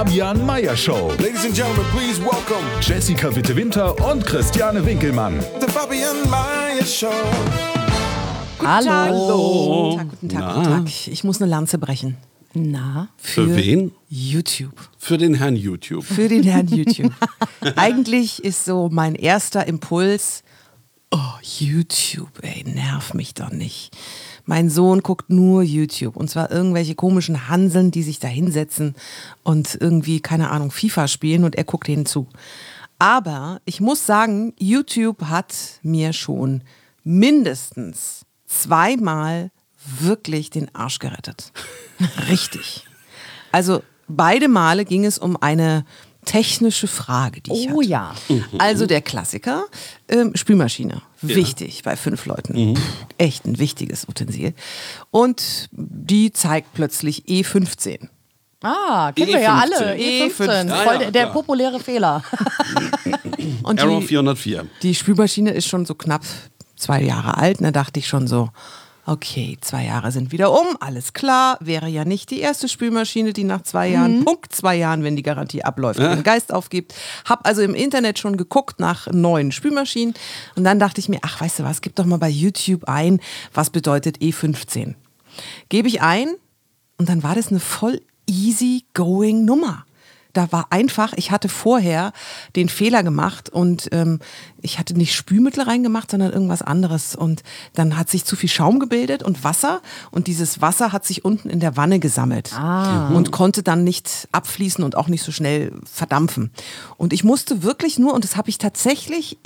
Fabian Meyer Show. Ladies and gentlemen, please welcome Jessica Witte-Winter und Christiane Winkelmann. the Fabian Meyer Show. Hallo. Guten Tag. Ich muss eine Lanze brechen. Na? Für wen? YouTube. Für den Herrn YouTube. Für den Herrn YouTube. Eigentlich ist so mein erster Impuls, YouTube, nerv mich doch nicht. Mein Sohn guckt nur YouTube und zwar irgendwelche komischen Hanseln, die sich da hinsetzen und irgendwie, keine Ahnung, FIFA spielen und er guckt denen zu. Aber ich muss sagen, YouTube hat mir schon mindestens 2-mal wirklich den Arsch gerettet. Richtig. Also beide Male ging es um eine technische Frage, die ich hatte. Oh ja. Also der Klassiker, Spülmaschine. Wichtig bei 5 Leuten. Echt ein wichtiges Utensil. Und die zeigt plötzlich E15. Ah, kennen wir ja alle. E15. Ah, Voll ja, der klar. populäre Fehler. Und Error die, 404. die Spülmaschine ist schon so knapp 2 Jahre alt. Und da dachte ich schon so, okay, 2 Jahre sind wieder um, alles klar. Wäre ja nicht die erste Spülmaschine, die nach 2 Jahren, Punkt 2 Jahren, wenn die Garantie abläuft, den Geist aufgibt. Hab also im Internet schon geguckt nach neuen Spülmaschinen. Und dann dachte ich mir, ach, weißt du was, gib doch mal bei YouTube ein, was bedeutet E15. Gebe ich ein und dann war das eine voll easy-going Nummer. Da war einfach, ich hatte vorher den Fehler gemacht und ich hatte nicht Spülmittel reingemacht, sondern irgendwas anderes. Und dann hat sich zu viel Schaum gebildet und Wasser. Und dieses Wasser hat sich unten in der Wanne gesammelt und konnte dann nicht abfließen und auch nicht so schnell verdampfen. Und ich musste wirklich nur, und das habe ich tatsächlich,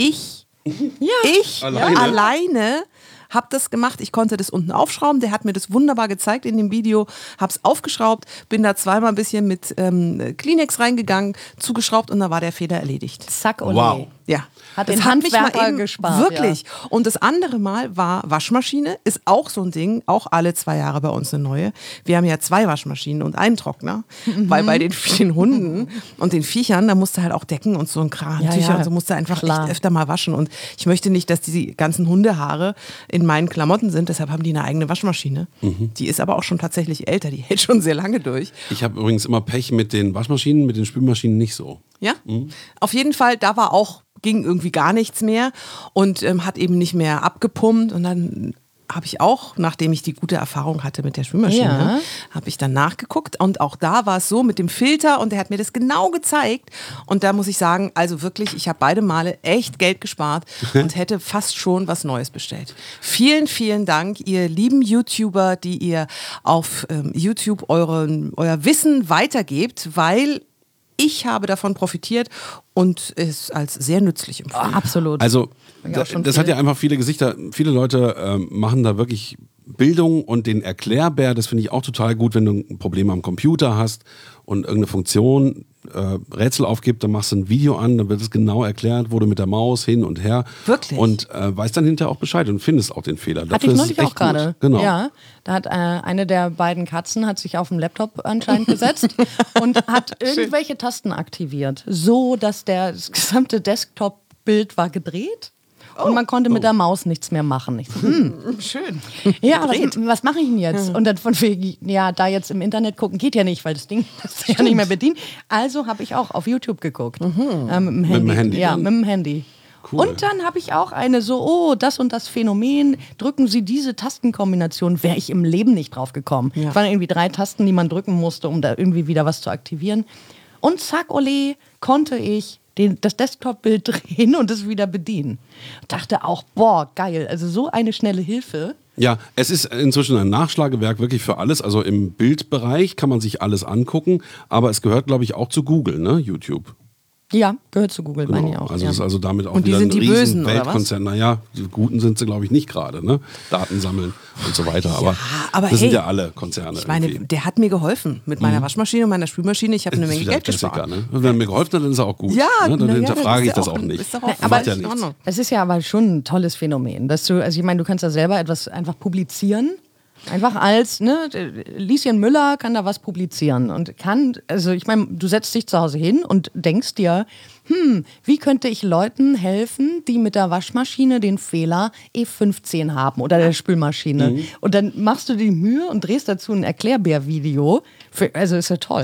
alleine habe das gemacht. Ich konnte das unten aufschrauben. Der hat mir das wunderbar gezeigt in dem Video. Hab's aufgeschraubt, bin da 2-mal ein bisschen mit Kleenex reingegangen, zugeschraubt und dann war der Fehler erledigt. Zack, ole. Wow. Ja. Hat das den hat mich mal Handwerker eben gespart. Wirklich. Und das andere Mal war Waschmaschine. Ist auch so ein Ding. Auch alle 2 Jahre bei uns eine neue. Wir haben ja 2 Waschmaschinen und einen Trockner. Weil bei den vielen Hunden und den Viechern, da musst du halt auch Decken und so ein Kran, Ja, Tücher ja. und so musst du einfach Klar. echt öfter mal waschen. Und ich möchte nicht, dass die ganzen Hundehaare in meinen Klamotten sind. Deshalb haben die eine eigene Waschmaschine. Die ist aber auch schon tatsächlich älter. Die hält schon sehr lange durch. Ich habe übrigens immer Pech mit den Waschmaschinen, mit den Spülmaschinen nicht so. Ja? Auf jeden Fall, da war auch, ging irgendwie gar nichts mehr und hat eben nicht mehr abgepumpt und dann habe ich auch, nachdem ich die gute Erfahrung hatte mit der Spülmaschine, Ja. habe ich dann nachgeguckt und auch da war es so mit dem Filter und der hat mir das genau gezeigt und da muss ich sagen, also wirklich, ich habe beide Male echt Geld gespart und hätte fast schon was Neues bestellt. Vielen, vielen Dank, ihr lieben YouTuber, die ihr auf YouTube euer Wissen weitergebt, weil ich habe davon profitiert und es als sehr nützlich empfunden. Absolut. Also, Ja, schon das viel. hat ja einfach viele Gesichter. Viele Leute machen da wirklich Bildung und den Erklärbär. Das finde ich auch total gut, wenn du ein Problem am Computer hast und irgendeine Funktion Rätsel aufgibt, dann machst du ein Video an, dann wird es genau erklärt, wo du mit der Maus hin und her. Wirklich? Und weißt dann hinterher auch Bescheid und findest auch den Fehler. Hatte Dafür ich ist neulich es auch echt gut. gerade. Genau. Ja, da hat eine der beiden Katzen hat sich auf dem Laptop anscheinend gesetzt und hat irgendwelche Tasten aktiviert, so dass das gesamte Desktop-Bild war gedreht. Und man konnte mit der Maus nichts mehr machen. Ich so, Schön. ja, was mache ich denn jetzt? Und dann von wegen, ja, da jetzt im Internet gucken geht ja nicht, weil das Ding ist ja nicht mehr bedient. Also habe ich auch auf YouTube geguckt. Mit dem Handy Ja, dann? mit dem Handy. Cool. Und dann habe ich auch eine so, das und das Phänomen, drücken Sie diese Tastenkombination, wäre ich im Leben nicht drauf gekommen. Ja. Es waren irgendwie 3 Tasten, die man drücken musste, um da irgendwie wieder was zu aktivieren. Und zack, ole, konnte ich das Desktop-Bild drehen und es wieder bedienen. Dachte auch, boah, geil, also so eine schnelle Hilfe. Ja, es ist inzwischen ein Nachschlagewerk wirklich für alles. Also im Bildbereich kann man sich alles angucken, aber es gehört, glaube ich, auch zu Google, ne? YouTube. Ja, gehört zu Google, meine ich auch. Also ja. das ist also damit auch Und die wieder sind ein die riesen Bösen, oder was? Weltkonzern. Naja, die Guten sind sie, glaube ich, nicht gerade, ne? Daten sammeln und so weiter. Aber, aber das sind hey, ja alle Konzerne. Ich meine, irgendwie. der hat mir geholfen mit meiner Waschmaschine und meiner Spülmaschine. Ich habe eine Das ist Menge wieder Geld Klassiker, gespart. ne? Und wenn er mir geholfen hat, dann ist er auch gut. Ja, ne? Dann na ja, hinterfrage ich ist ja das auch nicht. ist doch auch Macht ja in nichts. Ordnung. Es ist ja aber schon ein tolles Phänomen, dass du, also ich meine, du kannst da selber etwas einfach publizieren. Einfach als, ne, Lieschen Müller kann da was publizieren und kann, also ich meine, du setzt dich zu Hause hin und denkst dir, wie könnte ich Leuten helfen, die mit der Waschmaschine den Fehler E15 haben oder der Spülmaschine. Und dann machst du die Mühe und drehst dazu ein Erklärbär-Video. Also ist ja toll.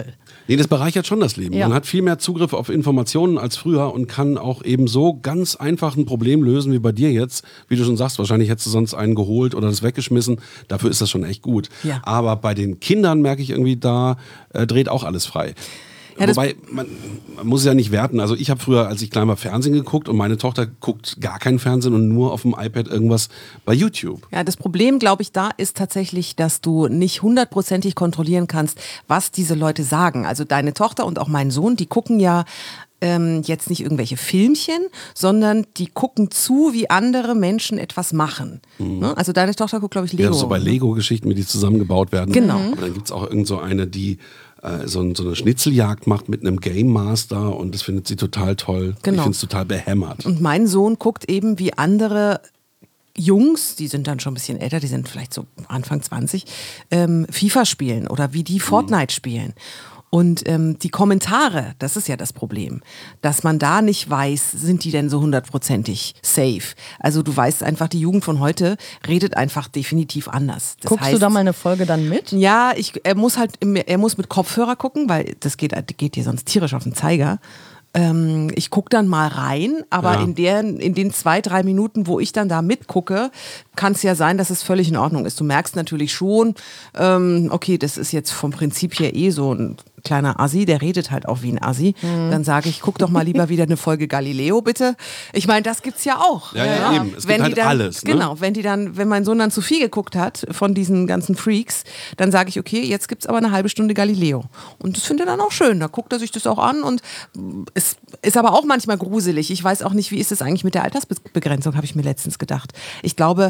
Nee, das bereichert schon das Leben. Ja. Man hat viel mehr Zugriff auf Informationen als früher und kann auch eben so ganz einfach ein Problem lösen wie bei dir jetzt. Wie du schon sagst, wahrscheinlich hättest du sonst einen geholt oder das weggeschmissen. Dafür ist das schon echt gut. Ja. Aber bei den Kindern merke ich irgendwie, da dreht auch alles frei. Ja, Wobei, man muss es ja nicht werten. Also ich habe früher, als ich klein war, Fernsehen geguckt und meine Tochter guckt gar kein Fernsehen und nur auf dem iPad irgendwas bei YouTube. Ja, das Problem, glaube ich, da ist tatsächlich, dass du nicht 100%ig kontrollieren kannst, was diese Leute sagen. Also deine Tochter und auch mein Sohn, die gucken ja jetzt nicht irgendwelche Filmchen, sondern die gucken zu, wie andere Menschen etwas machen. Ne? Also deine Tochter guckt, glaube ich, Lego. Ja, so bei Lego-Geschichten, wie die zusammengebaut werden. Genau. Aber dann gibt es auch irgend so eine, die so eine Schnitzeljagd macht mit einem Game Master und das findet sie total toll. Genau. Ich finde es total behämmert. Und mein Sohn guckt eben, wie andere Jungs, die sind dann schon ein bisschen älter, die sind vielleicht so Anfang 20, FIFA spielen oder wie die Fortnite spielen. Und die Kommentare, das ist ja das Problem, dass man da nicht weiß, sind die denn so 100%ig safe. Also du weißt einfach, die Jugend von heute redet einfach definitiv anders. Das Guckst heißt, du da mal eine Folge dann mit? Ja, er muss mit Kopfhörer gucken, weil das geht dir sonst tierisch auf den Zeiger. Ich gucke dann mal rein, aber Ja. in den 2-3 Minuten, wo ich dann da mitgucke, kann es ja sein, dass es völlig in Ordnung ist. Du merkst natürlich schon, okay, das ist jetzt vom Prinzip her so ein kleiner Assi, der redet halt auch wie ein Assi. Dann sage ich, guck doch mal lieber wieder eine Folge Galileo, bitte. Ich meine, das gibt's ja auch. Ja, eben. Es Wenn gibt halt die dann, alles. Ne? Genau, wenn mein Sohn dann zu viel geguckt hat von diesen ganzen Freaks, dann sage ich, okay, jetzt gibt's aber eine halbe Stunde Galileo. Und das findet er dann auch schön. Da guckt er sich das auch an und es ist aber auch manchmal gruselig. Ich weiß auch nicht, wie ist es eigentlich mit der Altersbegrenzung, habe ich mir letztens gedacht. Ich glaube,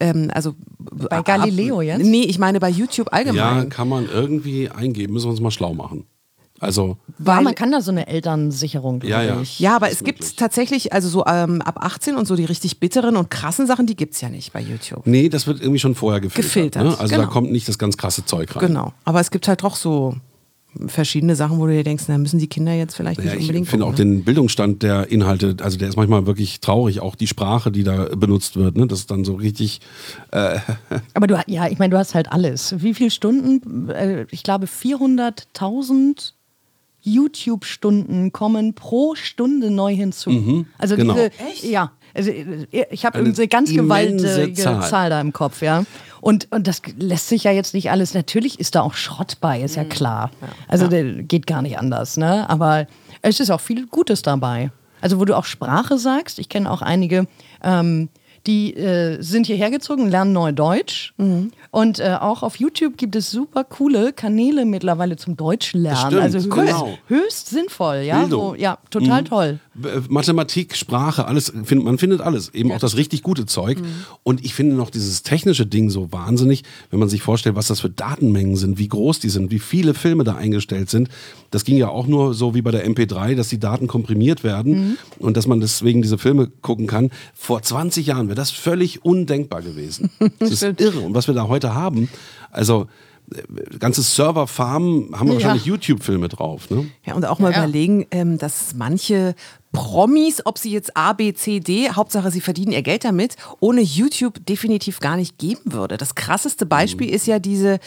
Bei Galileo jetzt? Nee, ich meine bei YouTube allgemein. Ja, kann man irgendwie eingeben. Müssen wir uns mal schlau machen. Also, Ja, man kann da so eine Elternsicherung, Ja, ja. glaube ich. Ja, aber ist es gibt möglich. tatsächlich, also so ab 18 und so die richtig bitteren und krassen Sachen, die gibt's ja nicht bei YouTube. nee, das wird irgendwie schon vorher gefiltert. Ne? Also da genau. kommt nicht das ganz krasse Zeug rein. Genau. Aber es gibt halt doch so verschiedene Sachen, wo du dir denkst, na, müssen die Kinder jetzt vielleicht nicht Ja, ich unbedingt finde auch gucken, ne? den Bildungsstand der Inhalte, also der ist manchmal wirklich traurig, auch die Sprache, die da benutzt wird, ne? Das ist dann so richtig, Aber ich meine, du hast halt alles. Wie viele Stunden? Ich glaube 400.000 YouTube-Stunden kommen pro Stunde neu hinzu. Also genau. Ja. Also ich habe Eine eine ganz immense gewaltige Zahl. Zahl da im Kopf, ja. Und das lässt sich ja jetzt nicht alles. Natürlich ist da auch Schrott bei, ist ja klar. Also der geht gar nicht anders, ne? Aber es ist auch viel Gutes dabei. Also wo du auch Sprache sagst, ich kenne auch einige, die sind hierher gezogen, lernen neu Deutsch. Und auch auf YouTube gibt es super coole Kanäle mittlerweile zum Deutschlernen. Stimmt, Also genau. höchst sinnvoll, ja. Bildung. So, ja, total toll. Mathematik, Sprache, alles, man findet alles. Eben auch das richtig gute Zeug. Und ich finde noch dieses technische Ding so wahnsinnig, wenn man sich vorstellt, was das für Datenmengen sind, wie groß die sind, wie viele Filme da eingestellt sind. Das ging ja auch nur so wie bei der MP3, dass die Daten komprimiert werden und dass man deswegen diese Filme gucken kann. Vor 20 Jahren wäre das völlig undenkbar gewesen. Das ist irre. Und was wir da heute haben, also ganze Serverfarmen haben wahrscheinlich YouTube-Filme drauf. Ne? Ja, und auch mal Ja. überlegen, dass manche Promis, ob sie jetzt A, B, C, D, Hauptsache sie verdienen ihr Geld damit, ohne YouTube definitiv gar nicht geben würde. Das krasseste Beispiel ist ja diese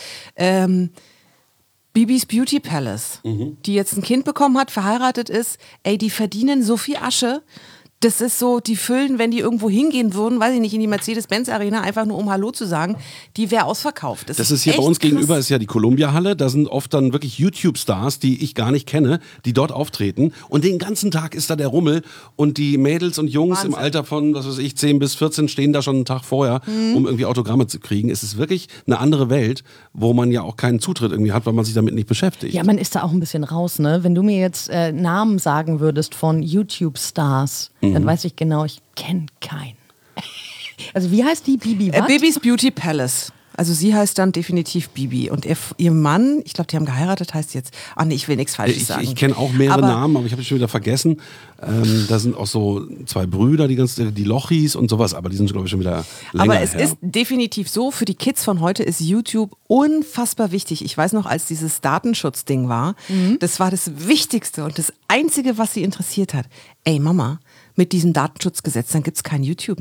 Bibis Beauty Palace, die jetzt ein Kind bekommen hat, verheiratet ist. Ey, die verdienen so viel Asche. Das ist so, die füllen, wenn die irgendwo hingehen würden, weiß ich nicht, in die Mercedes-Benz-Arena, einfach nur um Hallo zu sagen, die wäre ausverkauft. Das ist hier bei echt uns krass. gegenüber, ist ja die Columbia-Halle. Da sind oft dann wirklich YouTube-Stars, die ich gar nicht kenne, die dort auftreten. Und den ganzen Tag ist da der Rummel. Und die Mädels und Jungs im Alter von, was weiß ich, 10 bis 14 stehen da schon einen Tag vorher, um irgendwie Autogramme zu kriegen. Es ist wirklich eine andere Welt, wo man ja auch keinen Zutritt irgendwie hat, weil man sich damit nicht beschäftigt. Ja, man ist da auch ein bisschen raus, ne? Wenn du mir jetzt Namen sagen würdest von YouTube-Stars, dann weiß ich genau, ich kenne keinen. Also wie heißt die? Bibi was? Bibis Beauty Palace. Also sie heißt dann definitiv Bibi. Und ihr Mann, ich glaube, die haben geheiratet, heißt jetzt, nee, ich will nichts Falsches sagen. Ich kenne auch mehrere Aber- Namen, aber ich habe es schon wieder vergessen. Da sind auch so 2 Brüder, die Lochis und sowas, aber die sind, glaube ich, schon wieder länger Aber es her. ist definitiv so, für die Kids von heute ist YouTube unfassbar wichtig. Ich weiß noch, als dieses Datenschutzding war, das war das Wichtigste und das Einzige, was sie interessiert hat. Ey Mama, mit diesem Datenschutzgesetz, dann gibt es kein YouTube mehr.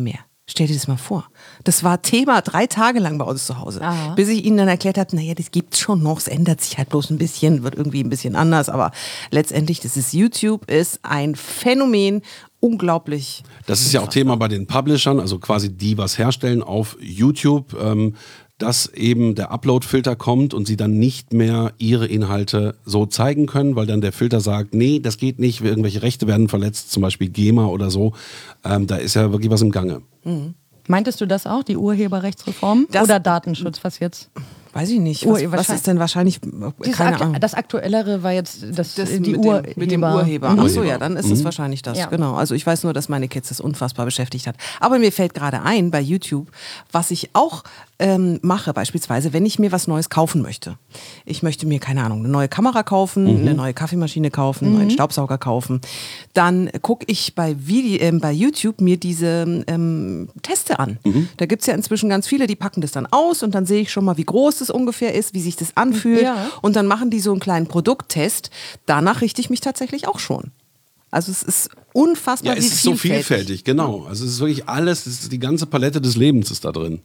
Stell dir das mal vor. Das war Thema 3 Tage lang bei uns zu Hause. Aha. Bis ich ihnen dann erklärt habe, naja, das gibt's schon noch, es ändert sich halt bloß ein bisschen, wird irgendwie ein bisschen anders, aber letztendlich, YouTube ist ein Phänomen, unglaublich. Das ist ja auch Thema bei den Publishern, also quasi die was herstellen auf YouTube, dass eben der Upload-Filter kommt und sie dann nicht mehr ihre Inhalte so zeigen können, weil dann der Filter sagt, nee, das geht nicht, irgendwelche Rechte werden verletzt, zum Beispiel GEMA oder so. Da ist ja wirklich was im Gange. Meintest du das auch, die Urheberrechtsreform oder Datenschutz, was jetzt? Weiß ich nicht. Was ist denn wahrscheinlich? Keine Ahnung. Das Aktuellere war jetzt die mit dem Urheber. Ach so, ja, dann ist es wahrscheinlich das. Ja. Genau. Also ich weiß nur, dass meine Kids das unfassbar beschäftigt hat. Aber mir fällt gerade ein bei YouTube, was ich auch mache, beispielsweise, wenn ich mir was Neues kaufen möchte. Ich möchte mir, keine Ahnung, eine neue Kamera kaufen, eine neue Kaffeemaschine kaufen, einen neuen Staubsauger kaufen. Dann gucke ich bei YouTube mir diese Teste an. Da gibt es ja inzwischen ganz viele, die packen das dann aus und dann sehe ich schon mal, wie groß das ungefähr ist, wie sich das anfühlt. Ja. Und dann machen die so einen kleinen Produkttest. Danach richte ich mich tatsächlich auch schon. Also es ist unfassbar, Ja, es ist so vielfältig, genau. Also es ist wirklich alles, die ganze Palette des Lebens ist da drin.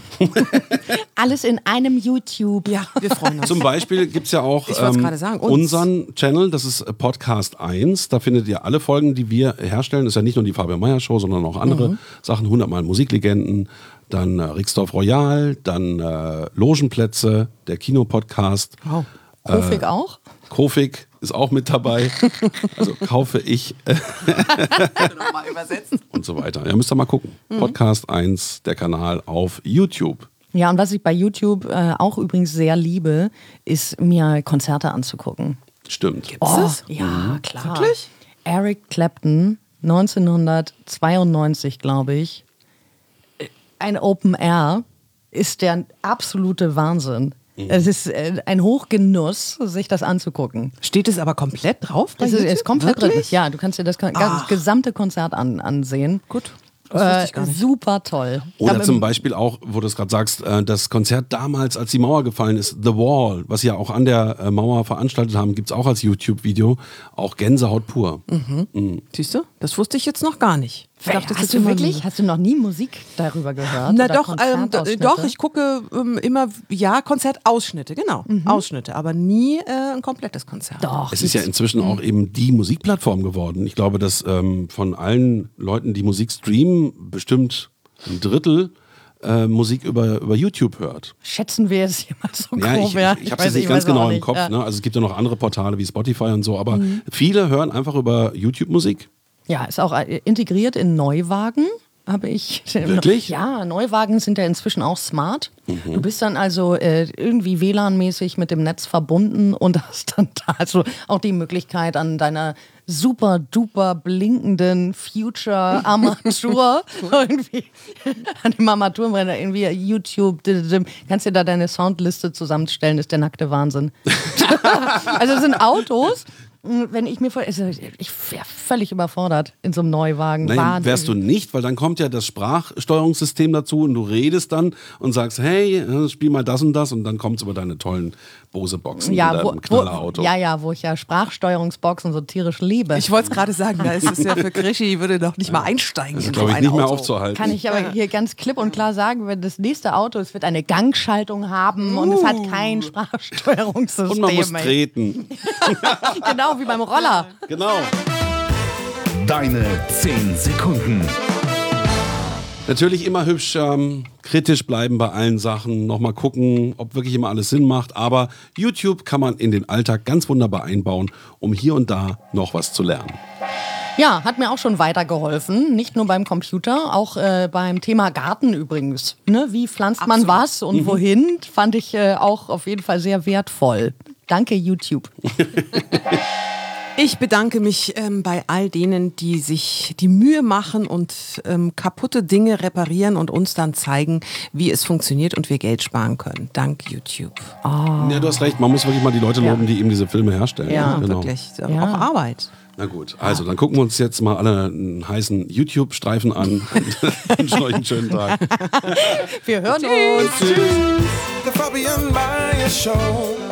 Alles in einem YouTube. Ja, wir freuen uns. Zum Beispiel gibt es ja auch Ich wollt's gerade sagen, uns. unseren Channel, das ist Podcast 1. Da findet ihr alle Folgen, die wir herstellen. Das ist ja nicht nur die Fabian Meyer Show, sondern auch andere Sachen. 100 Mal Musiklegenden, dann Rixdorf Royal, dann Logenplätze, der Kinopodcast. Wow. Kofik auch? Kofik ist auch mit dabei. Also kaufe ich Nochmal übersetzen. und so weiter. Ja, müsst ihr mal gucken. Podcast 1, der Kanal auf YouTube. Ja, und was ich bei YouTube auch übrigens sehr liebe, ist mir Konzerte anzugucken. Stimmt. Ja, klar. Wirklich? Eric Clapton, 1992, glaube ich. Ein Open Air ist der absolute Wahnsinn. Es ist ein Hochgenuss, sich das anzugucken. Steht es aber komplett drauf? bei Es YouTube? ist komplett drin. Wirklich? Ja, du kannst dir das gesamte Konzert ansehen. Gut. Das wusste ich gar nicht. Super toll. Oder Aber zum Beispiel auch, wo du es gerade sagst, das Konzert damals, als die Mauer gefallen ist, The Wall, was sie ja auch an der Mauer veranstaltet haben, gibt es auch als YouTube-Video. Auch Gänsehaut pur. Siehst du? Das wusste ich jetzt noch gar nicht. Ich dachte, das hast ist du immer wirklich? nur- Hast du noch nie Musik darüber gehört? Na Oder doch, Konzertausschnitte? doch, ich gucke immer, ja, Konzertausschnitte, genau, Ausschnitte, aber nie ein komplettes Konzert. Doch. Es ist ja inzwischen auch eben die Musikplattform geworden. Ich glaube, dass von allen Leuten, die Musik streamen, bestimmt ein Drittel Musik über YouTube hört. Schätzen wir es hier mal so Ja, grob. ich ja. habe es jetzt nicht ganz weiß auch genau im nicht. Kopf. Ja. Ne? Also es gibt ja noch andere Portale wie Spotify und so, aber viele hören einfach über YouTube Musik. Ja, ist auch integriert in Neuwagen. Habe ich. Wirklich? Ja, Neuwagen sind ja inzwischen auch smart. Du bist dann also irgendwie WLAN-mäßig mit dem Netz verbunden und hast dann da also auch die Möglichkeit an deiner super duper blinkenden Future-Armatur irgendwie an dem Armaturenbrenner irgendwie YouTube, kannst dir da deine Soundliste zusammenstellen, ist der nackte Wahnsinn. Also es sind Autos. Wenn ich mir vorstelle, ich wäre völlig überfordert in so einem Neuwagen. Nein, Wahnsinn. wärst du nicht, weil dann kommt ja das Sprachsteuerungssystem dazu und du redest dann und sagst, hey, spiel mal das und dann kommt es über deine tollen Bose-Boxen ja, in deinem Knallerauto. wo ich ja Sprachsteuerungsboxen so tierisch liebe. Ich wollte es gerade sagen, da ist es ja für Krischi, würde doch nicht mal einsteigen Das ist, in so glaube ich, ein nicht mehr Auto. aufzuhalten. Kann ich aber hier ganz klipp und klar sagen, wenn das nächste Auto, es wird eine Gangschaltung haben und es hat kein Sprachsteuerungssystem. Und man muss ey. treten. Genau, wie beim Roller. Genau. Deine 10 Sekunden. Natürlich immer hübsch kritisch bleiben bei allen Sachen, nochmal gucken, ob wirklich immer alles Sinn macht. Aber YouTube kann man in den Alltag ganz wunderbar einbauen, um hier und da noch was zu lernen. Ja, hat mir auch schon weitergeholfen. Nicht nur beim Computer, auch beim Thema Garten übrigens. Ne? Wie pflanzt man was und wohin, fand ich auch auf jeden Fall sehr wertvoll. Danke, YouTube. Ich bedanke mich bei all denen, die sich die Mühe machen und kaputte Dinge reparieren und uns dann zeigen, wie es funktioniert und wir Geld sparen können. Dank YouTube. Ja, du hast recht, man muss wirklich mal die Leute loben, die eben diese Filme herstellen. Ja, genau. Wirklich. Ja. Auch Arbeit. Na gut, also dann gucken wir uns jetzt mal alle einen heißen YouTube-Streifen an und wünschen euch einen schönen Tag. Wir hören uns. The Fabian Meyer Show.